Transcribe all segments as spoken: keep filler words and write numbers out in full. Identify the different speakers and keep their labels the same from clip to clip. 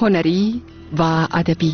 Speaker 1: هنری و ادبی.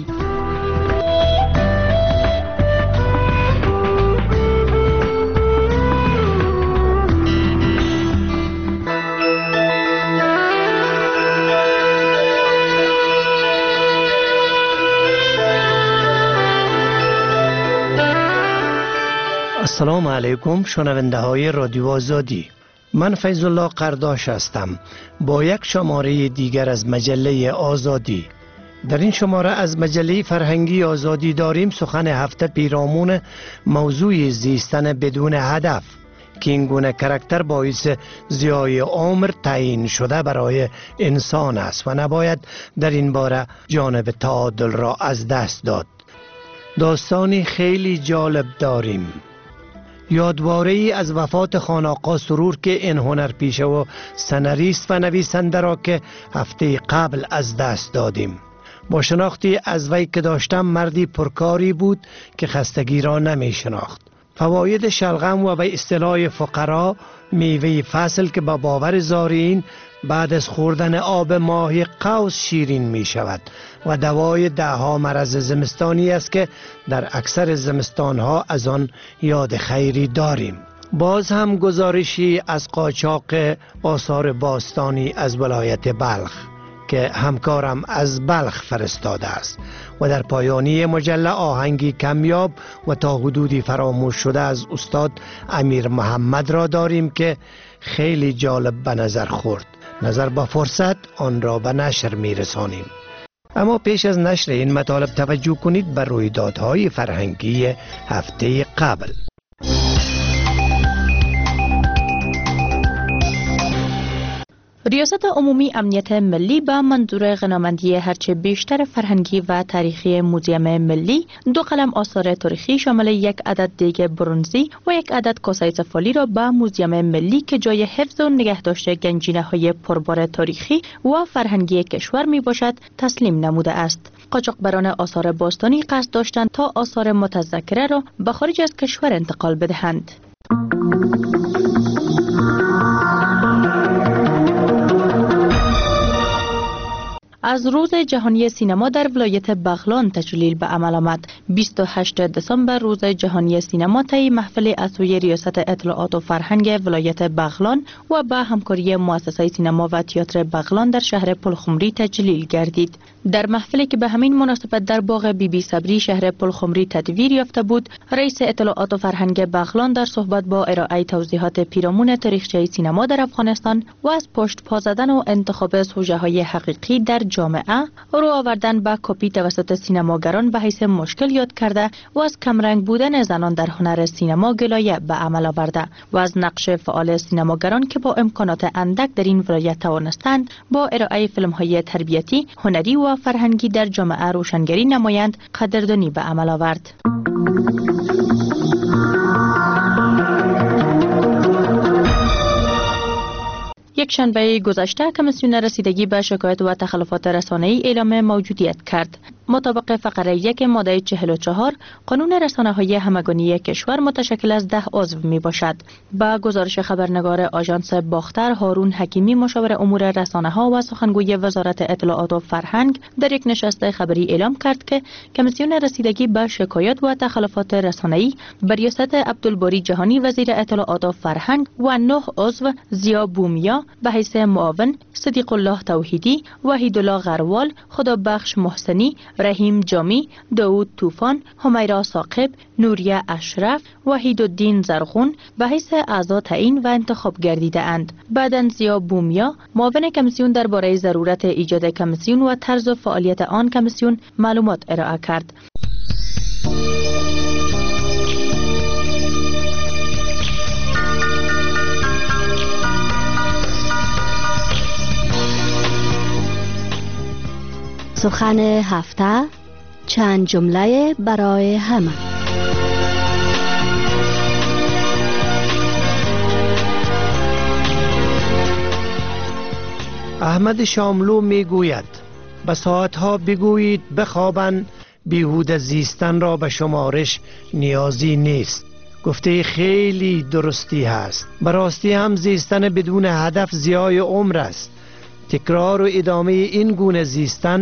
Speaker 2: السلام علیکم شنونده های رادیو آزادی. من فیض الله قرداش هستم با یک شماره دیگر از مجله آزادی. در این شماره از مجله فرهنگی آزادی داریم سخن هفته پیرامون موضوع زیستن بدون هدف که این گونه کرکتر باعث ضیاع عمر تعیین شده برای انسان است و نباید در این باره جانب تعادل را از دست داد. داستانی خیلی جالب داریم. یادواره ای از وفات خان آقا سرور که این هنرپیشه و سناریست و نویسنده را که هفته قبل از دست دادیم. با شناختی از وی که داشتم مردی پرکاری بود که خستگی را نمی شناخت. فواید شلغم و به اصطلاح فقرا میوه فصل که با باور زارعین بعد از خوردن آب ماه قوس شیرین می شود و دوای ده ها مرض زمستانی است که در اکثر زمستان ها از آن یاد خیری داریم. باز هم گزارشی از قاچاق آثار باستانی از ولایت بلخ که همکارم از بلخ فرستاده است و در پایانی مجله آهنگی کمیاب و تا حدودی فراموش شده از استاد امیر محمد را داریم که خیلی جالب به نظر خورد. نظر با فرصت آن را به نشر می رسانیم. اما پیش از نشر این مطالب توجه کنید به رویدادهای فرهنگی هفته قبل.
Speaker 3: ریاست عمومی امنیت ملی به منظور غنامندی هرچه بیشتر فرهنگی و تاریخی موزیم ملی دو قلم آثار تاریخی شامل یک عدد دیگ برنزی و یک عدد کاسه سفالی را به موزیم ملی که جای حفظ و نگهداشت گنجینه های پربار تاریخی و فرهنگی کشور می باشد تسلیم نموده است. قاچاقبران آثار باستانی قصد داشتند تا آثار متذکره را به خارج از کشور انتقال بدهند. از روز جهانی سینما در ولایت بغلان تجلیل به عمل آمد. بیست و هشتم دسامبر روز جهانی سینما طی محفل از سوی ریاست اطلاعات و فرهنگ ولایت بغلان و با همکاری مؤسسه سینما و تئاتر بغلان در شهر پلخمری تجلیل گردید. در محفلی که به همین مناسبت در باغ بی بی صبری شهر پلخمری تدویر یافته بود، رئیس اطلاعات و فرهنگ بغلان در صحبت با ارائه توضیحات پیرامون تاریخچه سینما در افغانستان و از پشت پا زدن و انتخاب سوژه‌های حقیقی در جامعه رو آوردن به کپی توسط سینماگران به حیث مشکل یاد کرده و از کمرنگ بودن زنان در هنر سینما گلایه به عمل آورده و از نقش فعال سینماگران که با امکانات اندک در این ولایت توانستند با ارائه فیلم‌های تربیتی، هنری و فرهنگی در جامعه روشنگری نمایند قدردانی به عمل آورد. یک شنبه گذشته کمیسیون رسیدگی به شکایت و تخلفات رسانه‌ای اعلام موجودیت کرد. مطابق فقره یک ماده چهل و چهار قانون رسانه‌های همگانی کشور متشکل از ده عضو می باشد. با گزارش خبرنگار آژانس باختر هارون حکیمی مشاور امور رسانه‌ها و سخنگوی وزارت اطلاعات و فرهنگ در یک نشست خبری اعلام کرد که کمیسیون رسیدگی به شکایات و تخلفات رسانه‌ای به ریاست عبدالباری جهانی وزیر اطلاعات و فرهنگ و نه عضو زیا بومیا به حیث معاون، صدیق الله توحیدی، وحید الله غروال، خدابخش محسنی، رحیم جامی، داود طوفان، همیرا ثاقب، نوریه اشرف، وحید الدین زرغون به حیث اعضا تعیین و انتخاب گردیده اند. بعداً زیا بومیا معاون کمیسیون درباره ضرورت ایجاد کمیسیون و طرز فعالیت آن کمیسیون معلومات ارائه کرد.
Speaker 4: سخن هفته، چند جمله برای همه.
Speaker 2: احمد شاملو می گوید به ساعتها بگویید بخوابند، بیهوده زیستن را به شمارش نیازی نیست. گفته خیلی درستی هست. براستی هم زیستن بدون هدف ضیاع عمر است. تکرار و ادامه این گونه زیستن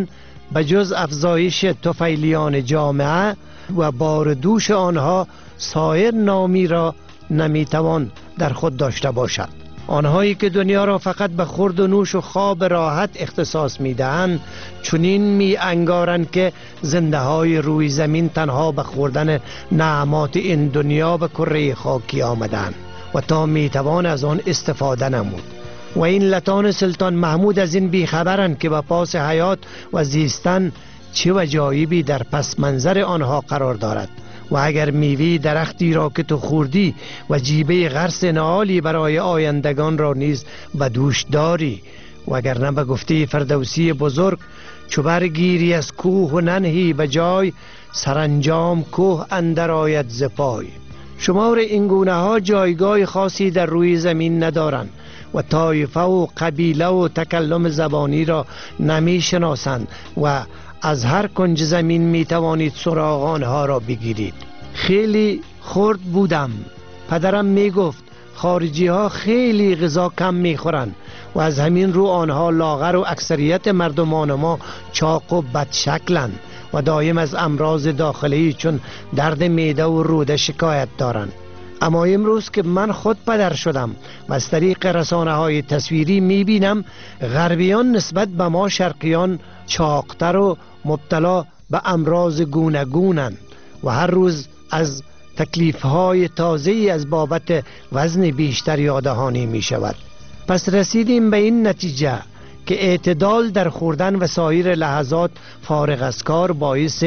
Speaker 2: به جز افزایش طفیلیان جامعه و بار دوش آنها سایر نامی را نمیتوان در خود داشته باشد. آنهایی که دنیا را فقط به خورد و نوش و خواب راحت اختصاص میدهند چنین می انگارند که زنده های روی زمین تنها به خوردن نعمات این دنیا به کره خاکی آمدند و تا میتوان از آن استفاده نمود. و این لطان سلطان محمود از این بیخبرند که به پاس حیات و زیستن چه وجایبی در پس منظر آنها قرار دارد و اگر میوه درختی را که تو خوردی و جیبه غرس نهالی برای آیندگان را نیز به دوش داری، وگرنه به گفته فردوسی بزرگ چو برگیری از کوه و ننهی به جای، سرانجام کوه اندر آید ز پای. شمار این گونه ها جایگاه خاصی در روی زمین ندارند و طایفه و قبیله و تکلم زبانی را نمی شناسند و از هر کنج زمین می توانید سراغ آنها را بگیرید. خیلی خرد بودم، پدرم می گفت خارجی ها خیلی غذا کم می خورند و از همین رو آنها لاغر و اکثریت مردمان ما چاق و بدشکلند و دایم از امراض داخلی چون درد معده و روده شکایت دارند. اما امروز که من خود پدر شدم و از طریق رسانه های تصویری می بینم غربیان نسبت به ما شرقیان چاقتر و مبتلا به امراض گوناگونند و هر روز از تکلیف‌های تازه‌ای از بابت وزن بیشتر یادهانی می شود. پس رسیدیم به این نتیجه که اعتدال در خوردن و سایر لحظات فارغ از کار باعث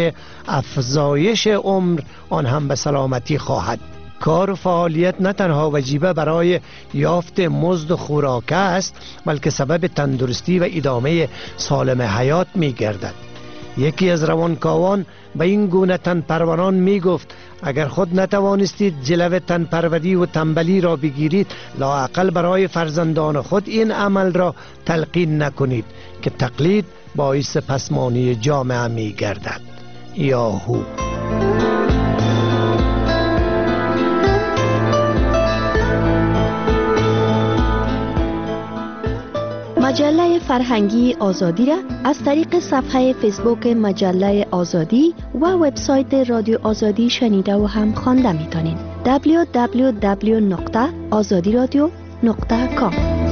Speaker 2: افزایش عمر آن هم به سلامتی خواهد. کار و فعالیت نه تنها وجیبه برای یافت مزد و خوراک است بلکه سبب تندرستی و ادامه سالم حیات می گردد. یکی از روانکاوان به این گونه تن پروران می گفت اگر خود نتوانستید جلو تن پروری و تنبلی را بگیرید لااقل برای فرزندان خود این عمل را تلقین نکنید که تقلید باعث پسمانی جامعه می گردد. یاهو.
Speaker 4: مجله فرهنگی آزادی را از طریق صفحه فیسبوک مجله آزادی و وبسایت رادیو آزادی شنیده و هم خوانده میتونید. دبلیو دبلیو دبلیو نقطه آزادی رادیو نقطه کام.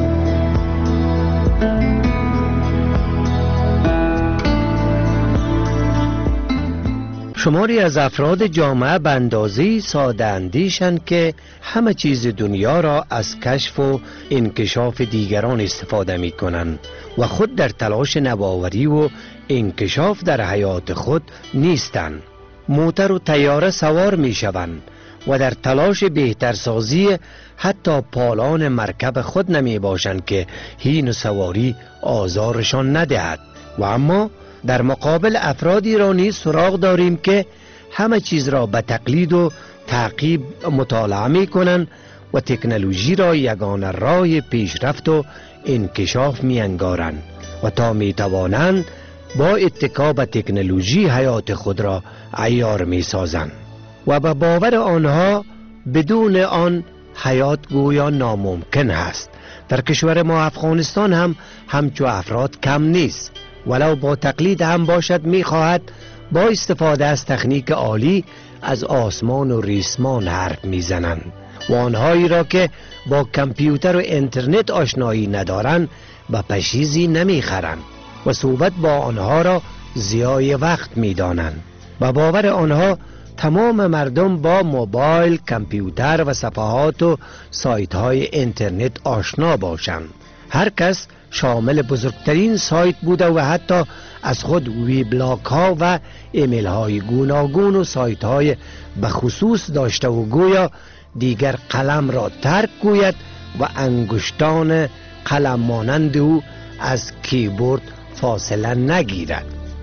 Speaker 2: شماری از افراد جامعه به اندازه‌ای ساده اندیشند که همه چیز دنیا را از کشف و انکشاف دیگران استفاده می کنند و خود در تلاش نوآوری و انکشاف در حیات خود نیستند. موتر و طیاره سوار می شوند و در تلاش بهترسازی حتی پالان مرکب خود نمی باشند که هین و سواری آزارشان ندهد. و اما در مقابل افرادی را نیز سراغ داریم که همه چیز را به تقلید و تعقیب مطالعه می کنند و تکنولوژی را یگانه راه پیشرفت و انکشاف می انگارند و تا می توانند با اتکا به تکنولوژی حیات خود را عیار می سازند و به باور آنها بدون آن حیات گویا ناممکن است. در کشور ما افغانستان هم همچو افراد کم نیست، ولو با تقلید هم باشد می خواهد با استفاده از تکنیک عالی از آسمان و ریسمان حرف می زنند و آنهایی را که با کامپیوتر و اینترنت آشنایی ندارند به پشیزی نمی خرند و صحبت با آنها را ضیاع وقت می دانند. به باور آنها تمام مردم با موبایل، کامپیوتر و صفحات و سایت های اینترنت آشنا باشند. هر کس شامل بزرگترین سایت بوده و حتی از خود ویبلاگ ها و ایمیل های گوناگون و سایت های بخصوص داشته و گویا دیگر قلم را ترک گوید و انگشتان قلم مانند او از کیبورد فاصله نگیرد.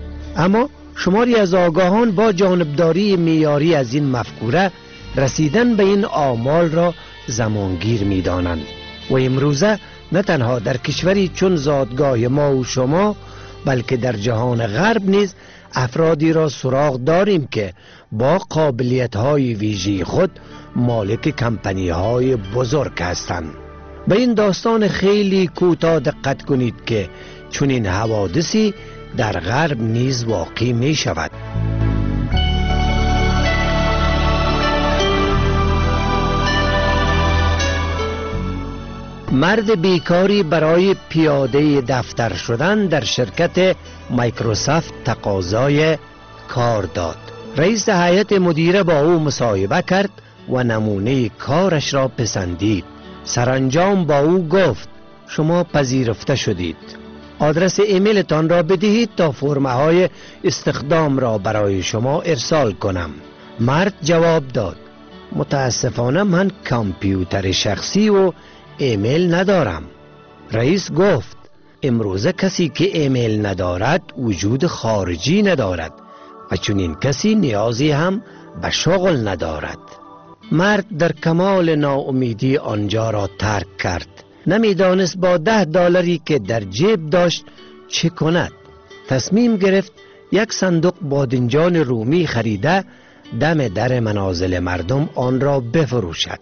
Speaker 2: اما شماری از آگاهان با جانبداری معیاری از این مفکوره رسیدن به این آمال را زمانگیر می دانند و امروزه نه تنها در کشوری چون زادگاه ما و شما بلکه در جهان غرب نیز افرادی را سراغ داریم که با قابلیت های ویژه خود مالک کمپانی های بزرگ هستند. به این داستان خیلی کوتاه دقت کنید که چون این حوادثی در غرب نیز واقع می شود. مرد بیکاری برای پیاده دفتر شدن در شرکت مایکروسافت تقاضای کار داد. رئیس هیئت مدیره با او مصاحبه کرد و نمونه کارش را پسندید. سرانجام با او گفت شما پذیرفته شدید. آدرس ایمیلتان را بدهید تا فرم های استخدام را برای شما ارسال کنم. مرد جواب داد متاسفانه من کامپیوتر شخصی و ایمیل ندارم. رئیس گفت امروزه کسی که ایمیل ندارد وجود خارجی ندارد و چنین کسی نیازی هم به شغل ندارد. مرد در کمال ناامیدی آنجا را ترک کرد. نمیدانست با ده دلاری که در جیب داشت چه کند. تصمیم گرفت یک صندوق بادنجان رومی خریده دم در منازل مردم آن را بفروشد.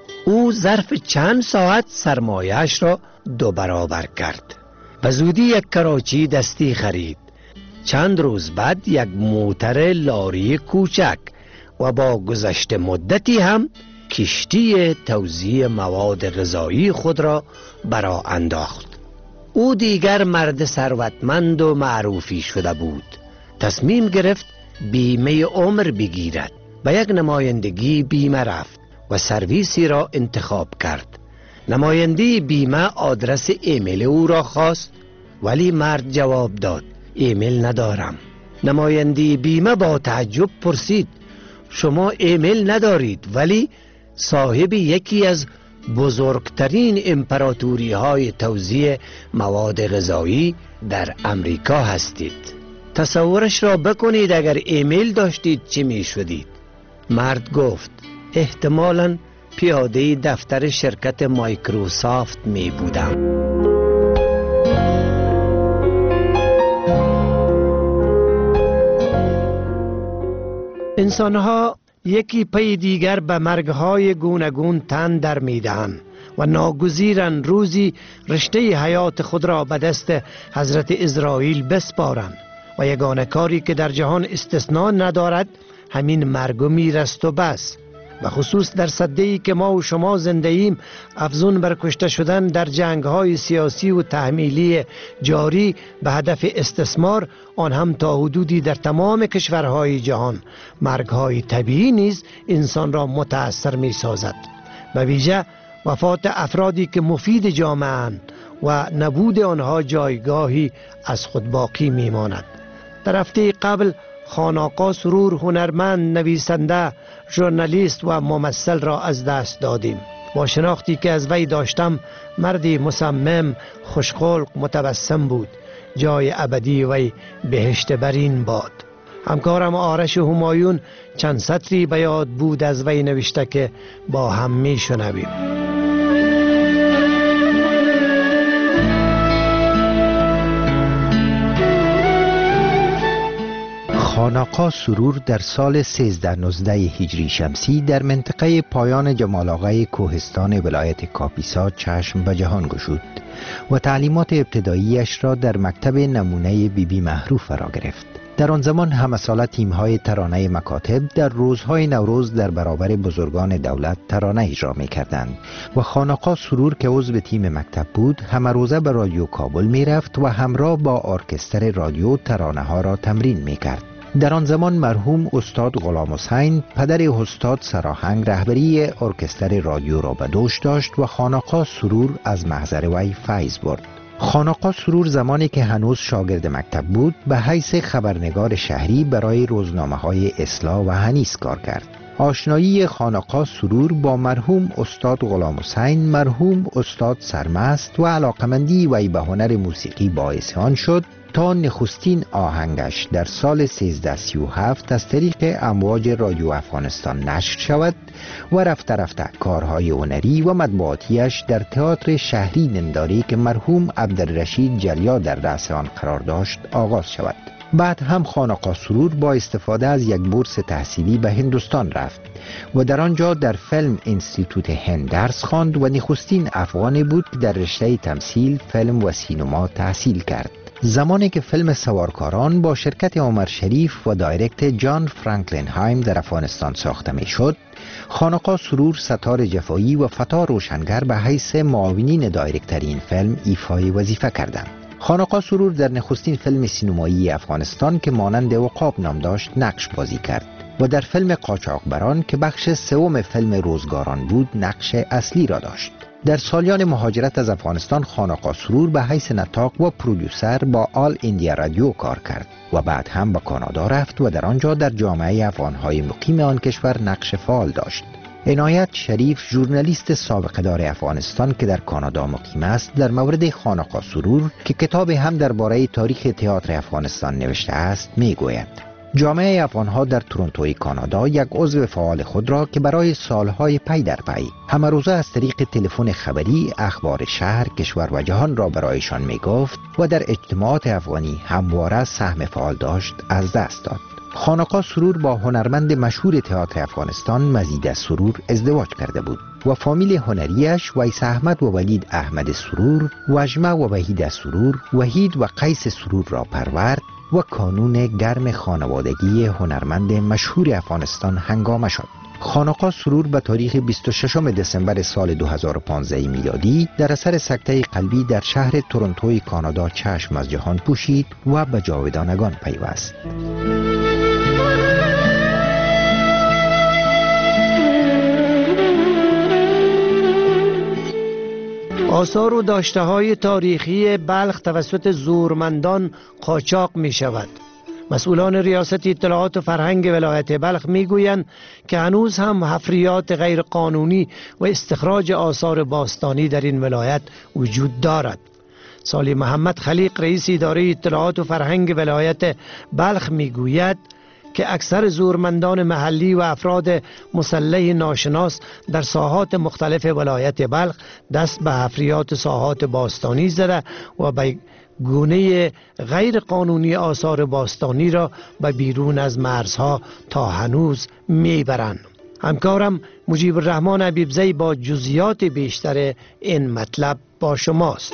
Speaker 2: او ظرف چند ساعت سرمایه‌اش را دو برابر کرد. به زودی یک کراچی دستی خرید. چند روز بعد یک موتر لاری کوچک و با گذشت مدتی هم کشتی توزیع مواد غذایی خود را برا انداخت. او دیگر مرد ثروتمند و معروفی شده بود. تصمیم گرفت بیمه عمر بگیرد. به یک نمایندگی بیمه رفت و سرویسی را انتخاب کرد. نماینده بیمه آدرس ایمیل او را خواست ولی مرد جواب داد ایمیل ندارم. نماینده بیمه با تعجب پرسید شما ایمیل ندارید ولی صاحب یکی از بزرگترین امپراتوری های توزیع مواد غذایی در امریکا هستید. تصورش را بکنید اگر ایمیل داشتید چه می شدید؟ مرد گفت احتمالاً پیاده دفتر شرکت مایکروسافت می بودم. انسانها یکی پی دیگر به مرگهای گوناگون تن در میدهند و ناگزیرن روزی رشته حیات خود را به دست حضرت اسرائیل بسپارند و یگانه کاری که در جهان استثناء ندارد همین مرگ و میرست و بس. و خصوص در سده‌ای که ما و شما زنده ایم افزون بر کشته شدن در جنگ‌های سیاسی و تحمیلی جاری به هدف استثمار، آن هم تا حدودی در تمام کشورهای جهان، مرگ‌های طبیعی نیز انسان را متأثر می‌سازد. به ویژه وفات افرادی که مفید جامعه اند و نبود آنها جایگاهی از خود باقی می‌ماند. در هفته قبل خان سرور هنرمند، نویسنده، ژورنالیست و ممثل را از دست دادیم. با شناختی که از وی داشتم مردی مصمم، خوشخلق، متبسم بود. جای ابدی وی بهشت برین باد. همکارم آرش همایون چند سطری به یاد بود از وی نوشته که با هم می شنویم.
Speaker 5: خان آقا سرور در سال سیزده نوزده هجری شمسی در منطقه پایان جمال آقای کوهستان ولایت کاپیسا چشم به جهان گشود و تعلیمات ابتداییش را در مکتب نمونه بی بی محروف فرا گرفت. در آن زمان همه ساله تیم‌های ترانه مکاتب در روزهای نوروز در برابر بزرگان دولت ترانه اجرا می‌کردند و خان آقا سرور که عضو تیم مکتب بود همه روزه به رادیو کابل می‌رفت و همراه با ارکستر رادیو ترانه‌ها را تمرین می‌کرد. در آن زمان مرحوم استاد غلام حسین پدر استاد سراهنگ رهبری ارکستر رادیو را به دوش داشت و خان آقا سرور از محضر وی فیض برد. خان آقا سرور زمانی که هنوز شاگرد مکتب بود به حیث خبرنگار شهری برای روزنامه‌های اصلاح و حنیس کار کرد. آشنایی خان آقا سرور با مرحوم استاد غلام حسین، مرحوم استاد سرمست و علاقمندی وی به هنر موسیقی باعث آن شد تا نخستین آهنگش در سال سیزده سی و هفت از طریق امواج رادیو افغانستان نشر شود و رفته رفته کارهای هنری و مطبوعاتیش در تئاتر شهری ننداری که مرحوم عبدالرشید جلیا در رأس آن قرار داشت آغاز شود. بعد هم خان آقا سرور با استفاده از یک بورس تحصیلی به هندوستان رفت و در آنجا در فیلم انستیتوت هند درس خواند و نخستین افغانی بود که در رشته تمثیل، فیلم و سینما تحصیل کرد. زمانی که فیلم سوارکاران با شرکت عمر شریف و دایرکت جان فرانکلین هایم در افغانستان ساخته می شد، خانقاه سرور، ستار جفایی و فتا روشنگر به حیث معاونین دایرکتر این فیلم ایفای وظیفه کردند. خانقاه سرور در نخستین فیلم سینمایی افغانستان که مانند عقاب نام داشت نقش بازی کرد و در فیلم قاچاقبران که بخش سوم فیلم روزگاران بود نقش اصلی را داشت. در سالیان مهاجرت از افغانستان خانقاه سرور به حیث نطاق و پرودوسر با آل ایندیا رادیو کار کرد و بعد هم به کانادا رفت و در آنجا در جامعه افغانهای مقیم آن کشور نقش فعال داشت. عنایت شریف، ژورنالیست سابقه دار افغانستان که در کانادا مقیم است، در مورد خانقاه سرور که کتاب هم درباره تاریخ تئاتر افغانستان نوشته است میگوید: جامعه افغانها در تورنتوی کانادا یک عضو فعال خود را که برای سالهای پی در پی همه روزه از طریق تلفن خبری اخبار شهر، کشور و جهان را برایشان میگفت و در اجتماعات افغانی همواره سهم فعال داشت، از دست داد. خانقاه سرور با هنرمند مشهور تئاتر افغانستان مزید سرور ازدواج کرده بود و فامیل هنریش ویس احمد و ولید احمد سرور، وجمه و وحید سرور، وحید و قیس سرور را پرورد و کانون گرم خانوادگی هنرمند مشهور افغانستان هنگامه شد. خانقاه سرور به تاریخ بیست و ششم دسامبر سال دو هزار و پانزده میلادی در اثر سکته قلبی در شهر تورنتوی کانادا چشم از جهان پوشید و به جاودانگان پیوست.
Speaker 2: آثار و داشته‌های تاریخی بلخ توسط زورمندان قاچاق می شود. مسئولان ریاست اطلاعات و فرهنگ ولایت بلخ می گویند که هنوز هم حفریات غیر قانونی و استخراج آثار باستانی در این ولایت وجود دارد. سالی محمد خلیق، رئیس اداره اطلاعات و فرهنگ ولایت بلخ می گوید که اکثر زورمندان محلی و افراد مسلح ناشناس در ساحات مختلف ولایت بلخ دست به حفریات ساحات باستانی زده و به گونه غیر قانونی آثار باستانی را به بیرون از مرزها تا هنوز میبرند. همکارم مجیب الرحمن حبیبزی با جزئیات بیشتر این مطلب با شماست.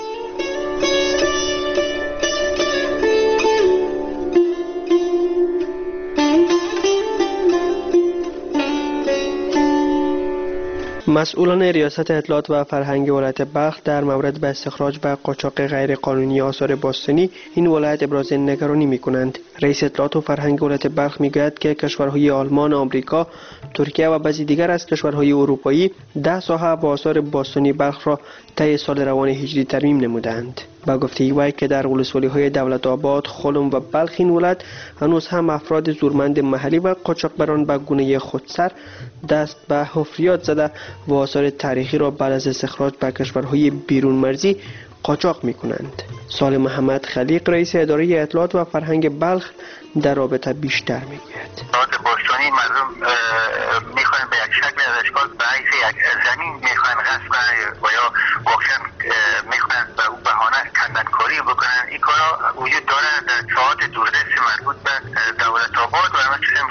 Speaker 6: مسئولان ریاست اطلاعات و فرهنگ ولایت بلخ در مورد به استخراج و قاچاق غیر قانونی آثار باستانی این ولایت ابراز نگرانی می‌کنند. رئیس اطلاعات و فرهنگ ولایت بلخ می‌گوید که کشورهای آلمان، آمریکا، ترکیه و بعضی دیگر از کشورهای اروپایی ده ساحه و آثار باستانی بلخ را طی سال روان هجری ترمیم نمودند. با گفته وی که در ولسوالی‌های دولت آباد، خلم و بلخ این ولایت هنوز هم افراد زورمند محلی و قاچاقبران به گونه خودسر دست به حفریات زده و آثار تاریخی را بعد از استخراج به کشورهای بیرون مرزی قاچاق می‌کنند. سال محمد خلیق، رئیس اداره اطلاعات و فرهنگ بلخ، در رابطه بیشتر میگوید.
Speaker 7: آثار باستانی مردم میخوان به یک شکل از اشکال به حیث یک زمین میخوان غصب کنن و یا واقعا میخوان به اون بهانه کندنکاری بکنن. این کارا وجود داره در ساحات دوردست مربوط به دولت آباد و همچنین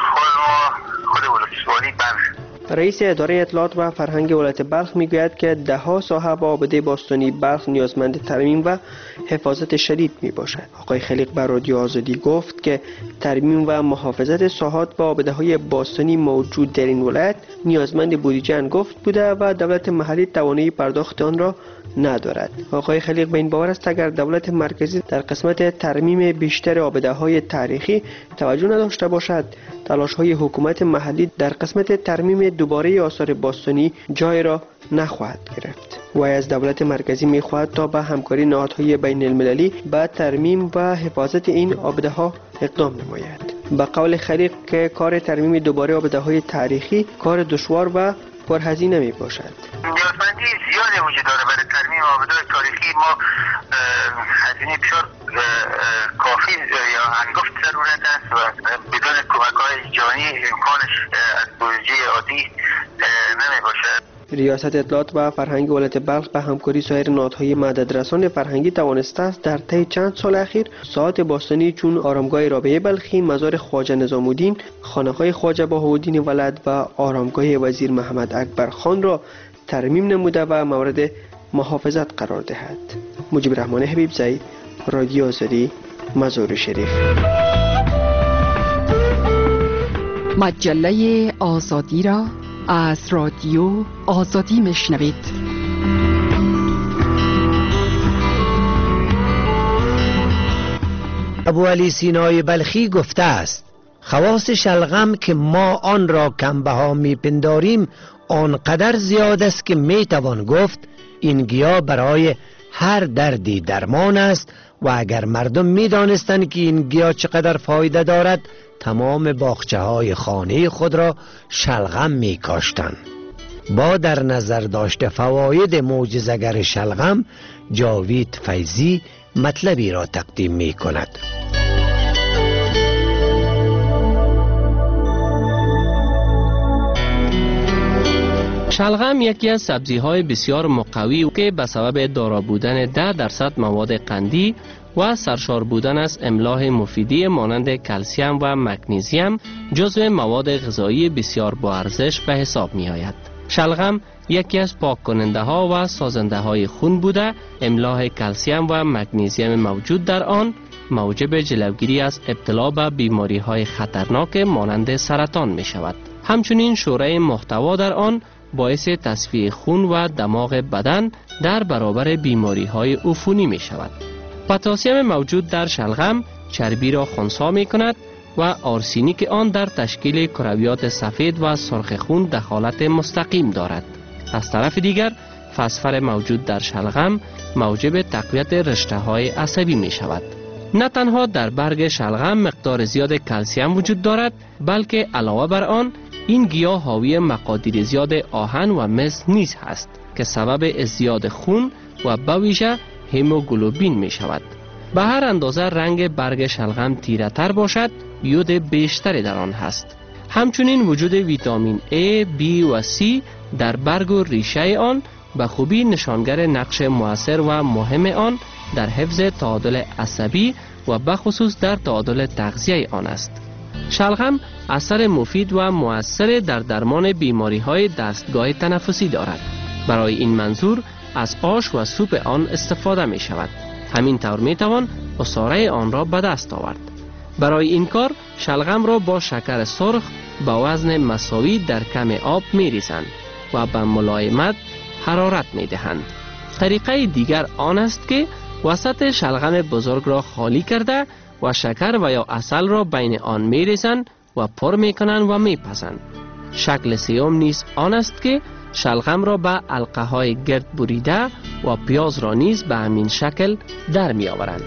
Speaker 7: خود ولسوالی بلخ.
Speaker 6: رئیس اداره اطلاعات و فرهنگ ولایت بلخ میگوید که ده ها ساحه و آبده باستانی بلخ نیازمند ترمیم و حفاظت شدید می باشد. آقای خلیق بر رادیو آزادی گفت که ترمیم و محافظت ساحات و آبده های باستانی موجود در این ولایت نیازمند بودجه انگفت بوده و دولت محلی توانایی پرداخت آن را ندارد. آقای خلیق به این باور است اگر دولت مرکزی در قسمت ترمیم بیشتر آبده های تاریخی توجه نداشته باشد، تلاش های حکومت محلی در قسمت ترمیم دوباره آثار باستانی جای را نخواهد گرفت. و از دولت مرکزی می‌خواهد تا به همکاری نهادهای بین المللی به ترمیم و حفاظت این آبده ها اقدام نماید. به قول خلیق که کار ترمیم دوباره آبده های تاریخی کار دشوار و پرهزینه می باشد.
Speaker 7: نیازمندی زیادی وجود داره برای ترمیم آبده تاریخی. ما هزینه بسیار کافی یا انگفت ضرورت است و بدون کمک‌های جانی امکانش از بودجه عادی نمی باشد.
Speaker 6: ریاست اطلاعات و فرهنگ ولایت بلخ به همکاری سایر نهادهای مددرسان فرهنگی توانسته است در طی چند سال اخیر ساحات باستانی چون آرامگاه رابعه بلخی، مزار خواجه نظام الدین، خانه‌های خواجه بهاءالدین ولد و آرامگاه وزیر محمد اکبر خان را ترمیم نموده و مورد محافظت قرار دهد. مجیب الرحمن حبیبزی، رادیو آزادی، مزار شریف.
Speaker 1: مجله آزادی را از رادیو آزادی میشنوید.
Speaker 2: ابو علی سینای بلخی گفته است خواص شلغم که ما آن را کمبها میپنداریم آنقدر زیاد است که میتوان گفت این گیاه برای هر دردی درمان است و اگر مردم میدانستند که این گیاه چقدر فایده دارد تمام باغچه های خانه خود را شلغم میکاشتند. با در نظر داشته فواید معجزه‌گر شلغم، جاوید فیضی مطلبی را تقدیم می کند.
Speaker 8: شلغم یکی از سبزی‌های بسیار مقوی که به سبب دارا بودن ده درصد مواد قندی و سرشار بودن از املاح مفیدی مانند کلسیم و مگنیزیم جزو مواد غذایی بسیار با ارزش به حساب می آید. شلغم یکی از پاک کننده ها و سازنده های خون بوده، املاح کلسیم و مگنیزیم موجود در آن موجب جلوگیری از ابتلا به بیماری های خطرناک مانند سرطان می شود. همچنین شوره محتوا در آن باعث تصفیه خون و دماغ بدن در برابر بیماری های عفونی می شود. پتاسیم موجود در شلغم چربی را خنثی می کند و آرسینیک آن در تشکیل کرویات سفید و سرخ خون دخالت مستقیم دارد. از طرف دیگر فسفر موجود در شلغم موجب تقویت رشته های عصبی می شود. نه تنها در برگ شلغم مقدار زیاد کلسیم وجود دارد، بلکه علاوه بر آن این گیاه حاوی مقادیر زیاد آهن و مس نیز هست که سبب ازدیاد خون و به ویژه هموگلوبین می شود. به هر اندازه رنگ برگ شلغم تیره تر باشد، یود بیشتری در آن هست. همچنین وجود ویتامین A، B و C در برگ و ریشه آن به خوبی نشانگر نقش مؤثر و مهم آن در حفظ تعادل عصبی و به خصوص در تعادل تغذیه آن است. شلغم اثر مفید و مؤثر در درمان بیماری های دستگاه تنفسی دارد. برای این منظور از آش و سوپ آن استفاده می شود. همین طور می توان عصاره آن را به دست آورد. برای این کار شلغم را با شکر سرخ با وزن مساوی در کم آب می ریزند و به ملایمت حرارت می دهند. طریقه دیگر آن است که وسط شلغم بزرگ را خالی کرده و شکر و یا عسل را بین آن می ریزند و پر می کنند و می پزند. شکل سیوم نیز آن است که شلغم را به حلقه های گرد بریده و پیاز را نیز به همین شکل در می آورند.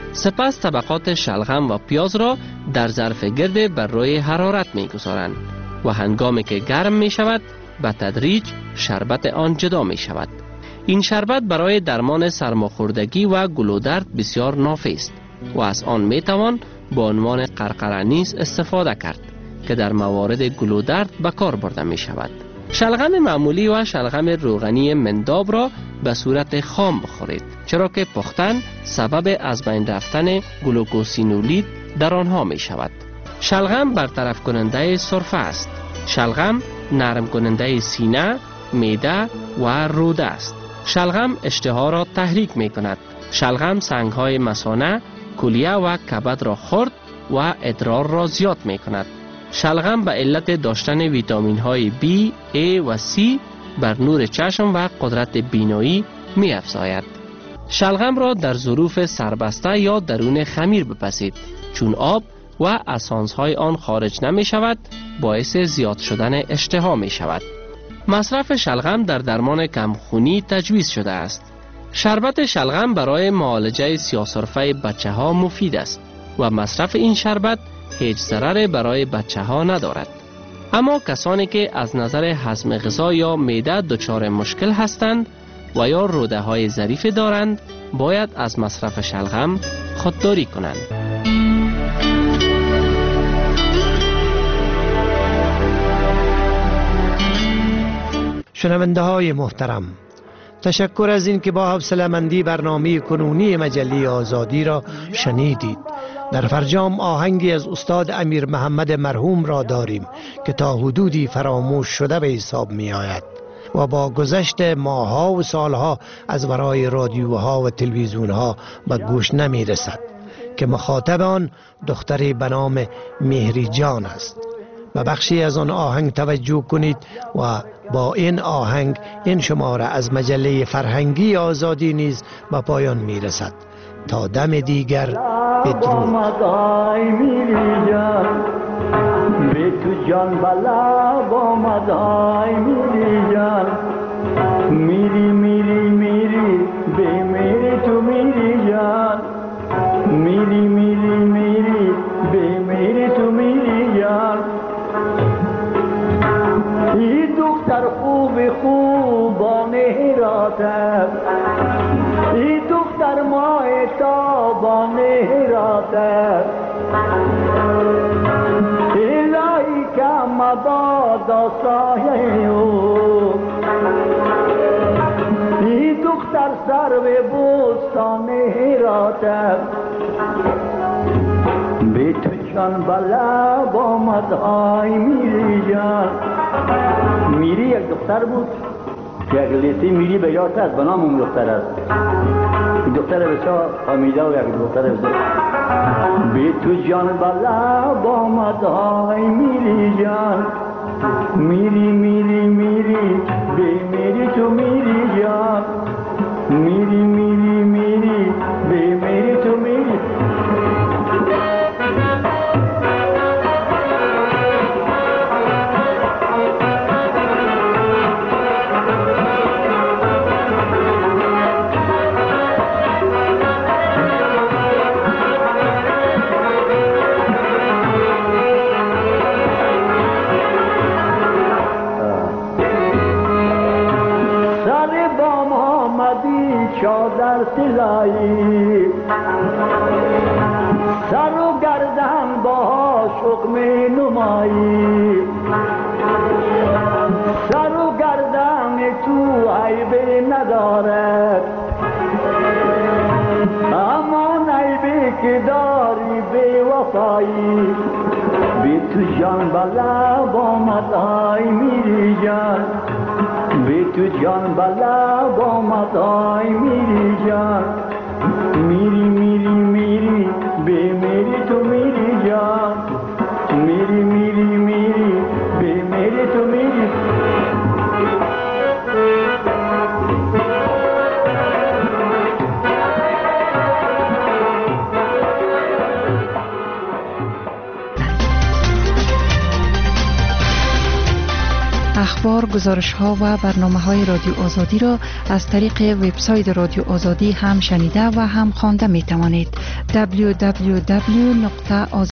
Speaker 8: سپس طبقات شلغم و پیاز را در ظرف گرد بر روی حرارت می گذارند و هنگامی که گرم می شود به تدریج شربت آن جدا می شود. این شربت برای درمان سرماخوردگی و گلودرد بسیار نافع است و از آن می توان با عنوان قرقره نیز استفاده کرد که در موارد گلودرد به کار برده می شود. شلغم معمولی و شلغم روغنی منداب را به صورت خام بخورید، چرا که پختن سبب از بین رفتن گلوکوسینولید در آنها می شود. شلغم برطرف کننده سرفه است. شلغم نرم کننده سینه، معده و روده است. شلغم اشتها را تحریک می کند. شلغم سنگ های مثانه، کلیه و کبد را خرد و ادرار را زیاد می کند. شلغم به علت داشتن ویتامین های B، A و C بر نور چشم و قدرت بینایی می افزاید. شلغم را در ظروف سربسته یا درون خمیر بپزید، چون آب و اسانس های آن خارج نمی شود باعث زیاد شدن اشتها می شود. مصرف شلغم در درمان کمخونی تجویز شده است. شربت شلغم برای معالجه سیاه‌سرفه بچه ها مفید است و مصرف این شربت هیچ ضرر برای بچه ها ندارد. اما کسانی که از نظر هضم غذا یا معده دچار مشکل هستند و یا روده های ظریفی دارند باید از مصرف شلغم خودداری کنند.
Speaker 2: شنونده های محترم، تشکر از این که با حوصله‌مندی برنامه کنونی مجله آزادی را شنیدید. در فرجام آهنگی از استاد امیر محمد مرحوم را داریم که تا حدودی فراموش شده به حساب می آید. و با گذشت ماه‌ها و سالها از ورای رادیوها و تلویزیونها به گوش نمی رسد که مخاطب آن دختری به نام مهری جان است. به بخشی از آن آهنگ توجه کنید و با این آهنگ این شماره از مجله فرهنگی آزادی نیز به پایان می رسد. تا دم دیگر بدرود.
Speaker 9: به تو جان بلا با مدای میری جان، میری میری میری به میری تو میری جان، میری میری میری به میری تو میری جان. ای دختر خوب خوبانه راته، ای دختر ماه تابانه راته، الهی که مبادا سایه او، ای دختر سر به بوستانه راته، به تو جان بلا با مدهای میری جان. میری یک دختر بود که یک لیستی میری به یاد است، به نام اون دختر است. این دختر بسیار حمیده و یک دختر بسیار. به تو جان بلا با مدهای میری جان، میری میری میری به میری تو میری جان، میری میری میری به میری تو میری. چادر سلایی سر و گردن با شکم نمایی، سر و گردن تو عیبه ندارد، اما عیبه که داری به وفایی. به تو جان بلا با مدهای میری جان، به تو جان بلا با مدهای میری جان، میری میری میری به میری تو میری جان، میری میری میری به میری تو میری.
Speaker 1: اخبار، گزارش ها و برنامه های رادیو آزادی را از طریق وبسایت رادیو آزادی هم شنیده و هم خوانده می توانید. دبلیو دبلیو دبلیو نقطه